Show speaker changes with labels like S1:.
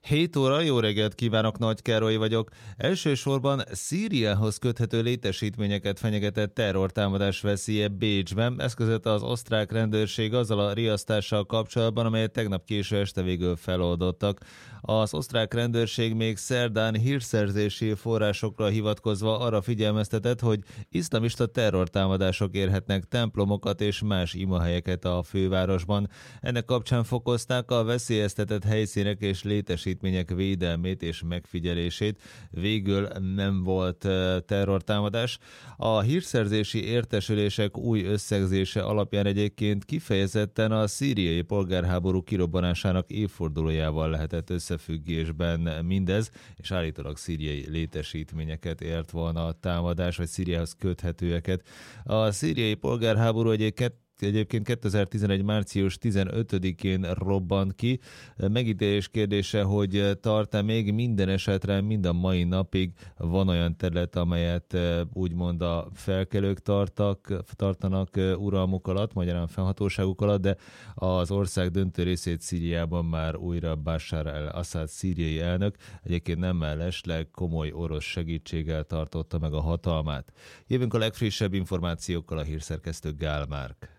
S1: 7 óra, jó reggelt kívánok, Nagy Károly vagyok. Elsősorban Szíriához köthető létesítményeket fenyegetett terrortámadás veszélye Bécsben. Ez között az osztrák rendőrség azzal a riasztással kapcsolatban, amelyet tegnap késő este végül feloldottak. Az osztrák rendőrség még szerdán hírszerzési forrásokra hivatkozva arra figyelmeztetett, hogy iszlamista terrortámadások érhetnek templomokat és más imahelyeket a fővárosban. Ennek kapcsán fokozták a veszélyeztetett helyszínek és létesítmények védelmét és megfigyelését. Végül nem volt terrortámadás. A hírszerzési értesülések új összegzése alapján egyébként kifejezetten a szíriai polgárháború kirobbanásának évfordulójával lehetett összefüggésben mindez, és állítólag szíriai létesítményeket ért volna a támadás, vagy Szíriához köthetőeket. A szíriai polgárháború Egyébként 2011. március 15-én robbant ki. Megítélés kérdése, hogy tart-e még minden esetre, mind a mai napig van olyan terület, amelyet úgymond a felkelők tartanak uralmuk alatt, magyarán fennhatóságuk alatt, de az ország döntő részét Szíriában már újra Bashar al-Assad szíriai elnök egyébként nem mellesleg komoly orosz segítséggel tartotta meg a hatalmát. Jövünk a legfrissebb információkkal, a hírszerkesztő Gál Márk.